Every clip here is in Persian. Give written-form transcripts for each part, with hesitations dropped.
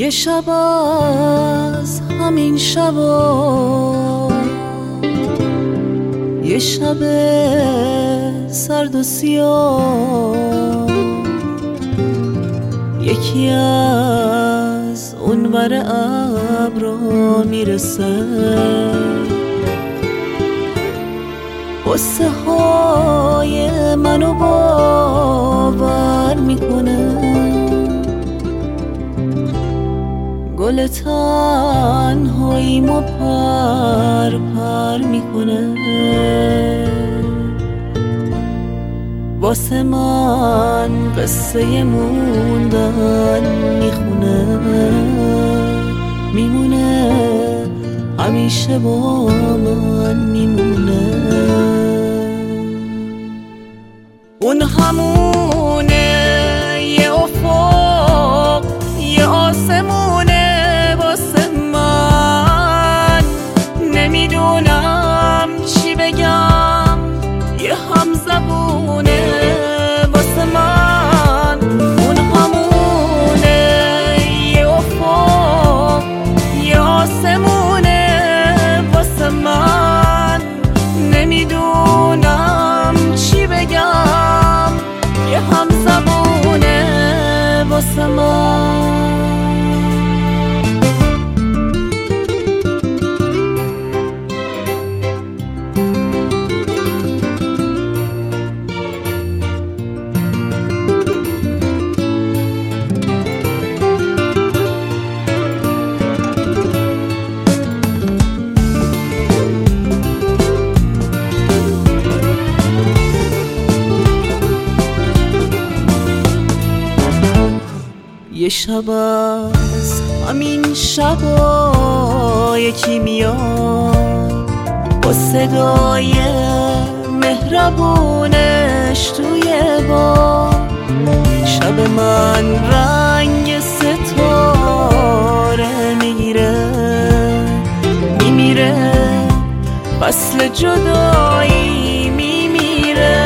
یه شب از همین شبا، یه شب سرد و سیاه، یکی از اونور ابرا میرسه، قصه های منو باور میکنه. گل تنهاییمو پر پر میکنه، واسه من قصه موندن میخونه، میمونه همیشه با من میمونه. اون همونه، یه افق، یه آسمونه واسه من. نمیدونم چی بگم، یه همزبونه واسه من. اون همونه، یه افق، یه آسمونه واسه من. نمیدونم چی بگم، یه همزبونه واسه من. یه شب از همین شبا، یکی میاد با صدای مهربونش توی باد. شب من رنگ ستاره میگیره، میمیره فصل جدایی میمیره.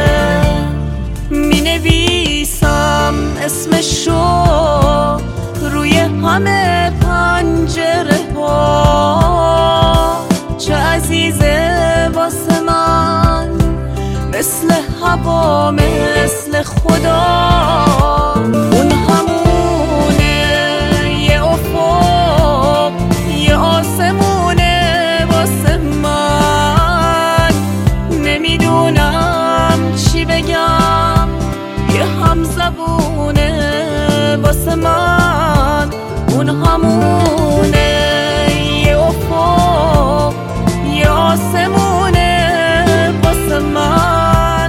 مینویسم اسمشو روی همه پنجره ها، چه عزیزه واسه من، مثل هوا مثل خدا. اون همونه، یه افق، یه آسمونه واسه من. نمیدونم چی بگم، یه همزبونه واسه من. اون همونه، یه افق، یه آسمونه واسه من.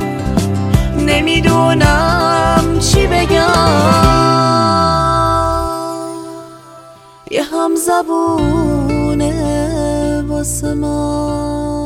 نمیدونم چی بگم، یه همزبونه واسه من.